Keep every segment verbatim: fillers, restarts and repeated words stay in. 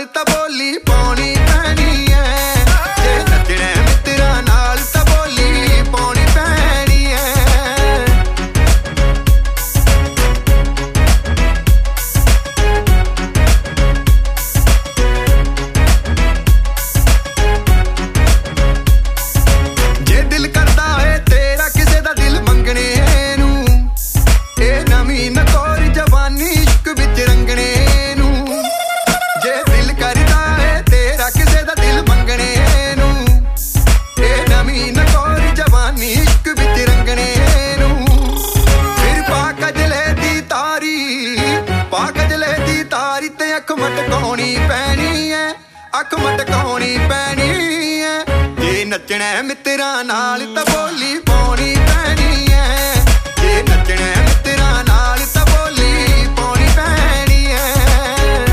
नाल तां बोली पाउणी पैनी ऐ जे नचना मित्तरां नाल तां बोली पाउणी पैनी ऐ जे दिल करदा है तेरा किसे दा दिल मंगणे नूं ए नवीं नकोर जवानी इश्क विच रंगणे नूं जे दिल करदा है तेरा किसे दा दिल मंगणे नूं ए नवीं नकोर जवानी इश्क विच रंगणे नूं फिर पा कजले दी तारी पा कजले दी तारी ते अख मटकाउणी पैनी ऐ अख मटकाउणी पैनी ऐ जे नचना मित्तरां नाल तां बोली पाउणी पैनी ऐ जे नचना मित्तरां नाल तां बोली पाउणी पैनी ऐ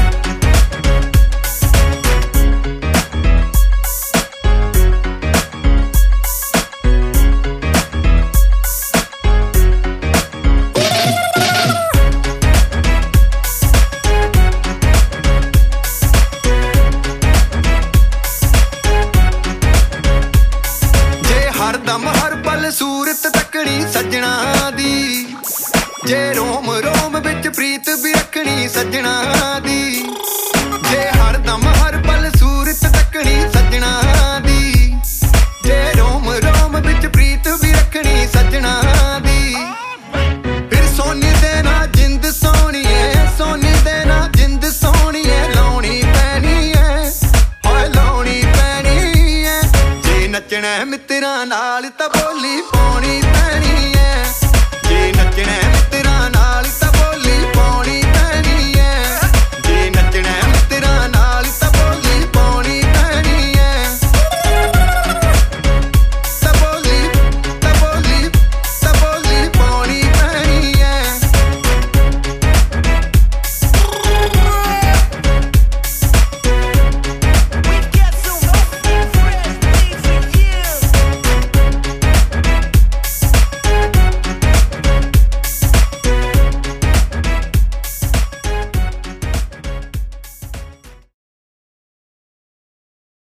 जे हरदम हर पल सूरत तकनी सजना दी जे रोम रोम विच प्रीत भी रखनी सजना दी जे हरदम हर पल सूरत तकनी सजना दी जे रोम रोम विच प्रीत भी रखनी सजना दी फिर सोनी देना जिंद सोनी है सोनी देना जिंद सोनी है लाउणी पैनी है हाय लाउणी पैनी है जे नचना मित्तरां नाल तां बोली पाउणी पैनी है जे नचना मित्तरां